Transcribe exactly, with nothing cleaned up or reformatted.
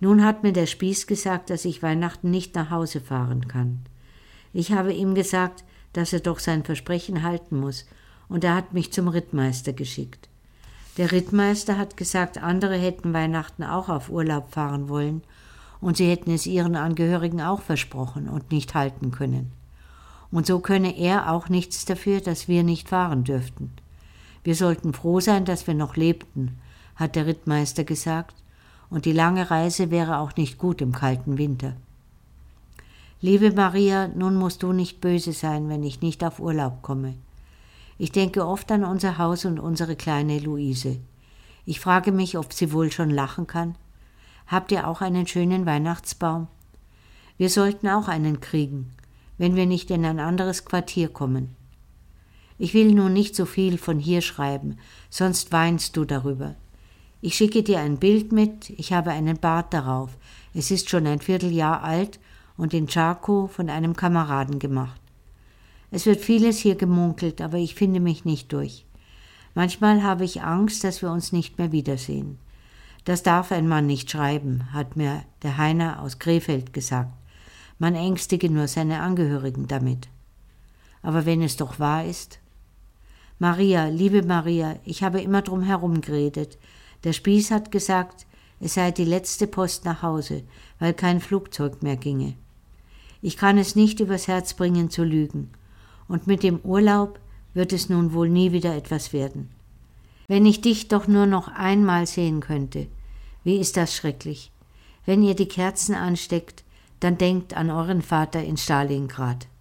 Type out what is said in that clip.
Nun hat mir der Spieß gesagt, dass ich Weihnachten nicht nach Hause fahren kann. Ich habe ihm gesagt, dass er doch sein Versprechen halten muss, und er hat mich zum Rittmeister geschickt. Der Rittmeister hat gesagt, andere hätten Weihnachten auch auf Urlaub fahren wollen, und sie hätten es ihren Angehörigen auch versprochen und nicht halten können. Und so könne er auch nichts dafür, dass wir nicht fahren dürften. Wir sollten froh sein, dass wir noch lebten, hat der Rittmeister gesagt, und die lange Reise wäre auch nicht gut im kalten Winter. Liebe Maria, nun musst du nicht böse sein, wenn ich nicht auf Urlaub komme. Ich denke oft an unser Haus und unsere kleine Luise. Ich frage mich, ob sie wohl schon lachen kann. Habt ihr auch einen schönen Weihnachtsbaum? Wir sollten auch einen kriegen, wenn wir nicht in ein anderes Quartier kommen. Ich will nun nicht so viel von hier schreiben, sonst weinst du darüber. Ich schicke dir ein Bild mit, ich habe einen Bart darauf. Es ist schon ein Vierteljahr alt und in Charkow von einem Kameraden gemacht. Es wird vieles hier gemunkelt, aber ich finde mich nicht durch. Manchmal habe ich Angst, dass wir uns nicht mehr wiedersehen. Das darf ein Mann nicht schreiben, hat mir der Heiner aus Krefeld gesagt. Man ängstige nur seine Angehörigen damit. Aber wenn es doch wahr ist? Maria, liebe Maria, ich habe immer drum herum geredet. Der Spieß hat gesagt, es sei die letzte Post nach Hause, weil kein Flugzeug mehr ginge. Ich kann es nicht übers Herz bringen zu lügen. Und mit dem Urlaub wird es nun wohl nie wieder etwas werden. Wenn ich dich doch nur noch einmal sehen könnte, wie ist das schrecklich. Wenn ihr die Kerzen ansteckt, dann denkt an euren Vater in Stalingrad.